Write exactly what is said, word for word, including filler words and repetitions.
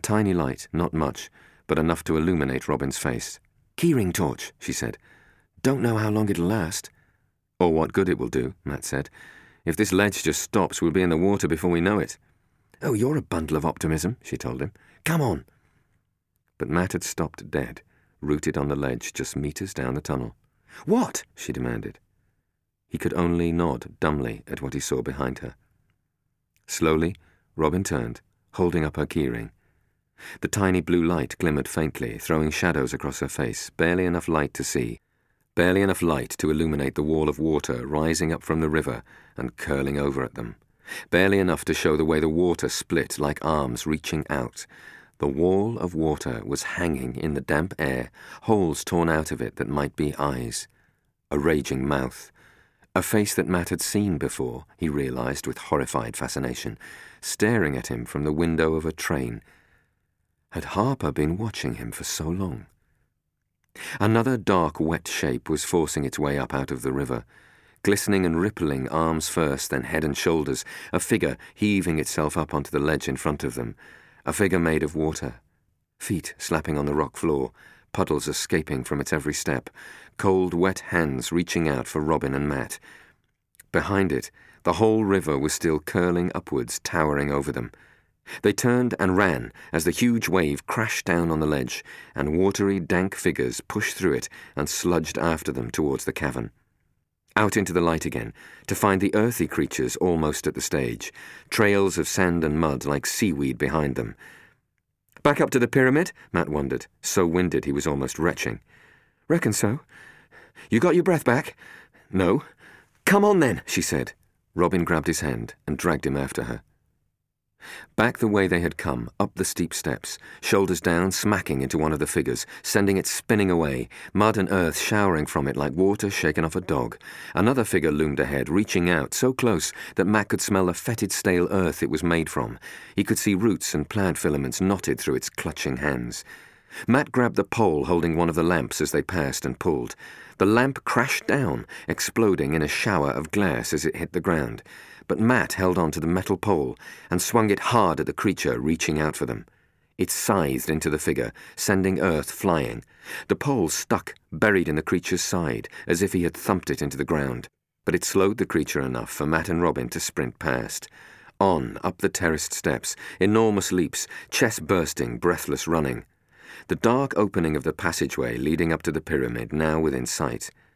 tiny light, not much, but enough to illuminate Robin's face. "Keyring torch," she said. "Don't know how long it'll last." "Or what good it will do," Matt said. "If this ledge just stops, we'll be in the water before we know it." "Oh, you're a bundle of optimism," she told him. "Come on." But Matt had stopped dead, rooted on the ledge just meters down the tunnel. "What?" she demanded. He could only nod dumbly at what he saw behind her. Slowly, Robin turned, holding up her keyring. The tiny blue light glimmered faintly, throwing shadows across her face, barely enough light to see, barely enough light to illuminate the wall of water rising up from the river and curling over at them, barely enough to show the way the water split like arms reaching out. The wall of water was hanging in the damp air, holes torn out of it that might be eyes. A raging mouth. A face that Matt had seen before, he realized with horrified fascination, staring at him from the window of a train. Had Harper been watching him for so long? Another dark, wet shape was forcing its way up out of the river. Glistening and rippling, arms first, then head and shoulders, a figure heaving itself up onto the ledge in front of them. A figure made of water. Feet slapping on the rock floor, puddles escaping from its every step, cold, wet hands reaching out for Robin and Matt. Behind it, the whole river was still curling upwards, towering over them. They turned and ran as the huge wave crashed down on the ledge, and watery, dank figures pushed through it and sludged after them towards the cavern. Out into the light again, to find the earthy creatures almost at the stage, trails of sand and mud like seaweed behind them. "Back up to the pyramid?" Matt wondered, so winded he was almost retching. "Reckon so. You got your breath back?" "No." "Come on then," she said. Robin grabbed his hand and dragged him after her. Back the way they had come, up the steep steps, shoulders down, smacking into one of the figures, sending it spinning away, mud and earth showering from it like water shaken off a dog. Another figure loomed ahead, reaching out, so close that Matt could smell the fetid stale earth it was made from. He could see roots and plant filaments knotted through its clutching hands. Matt grabbed the pole holding one of the lamps as they passed and pulled. The lamp crashed down, exploding in a shower of glass as it hit the ground. But Matt held on to the metal pole and swung it hard at the creature reaching out for them. It scythed into the figure, sending earth flying. The pole stuck, buried in the creature's side, as if he had thumped it into the ground. But it slowed the creature enough for Matt and Robin to sprint past. On, up the terraced steps, enormous leaps, chest bursting, breathless running. The dark opening of the passageway leading up to the pyramid now within sight.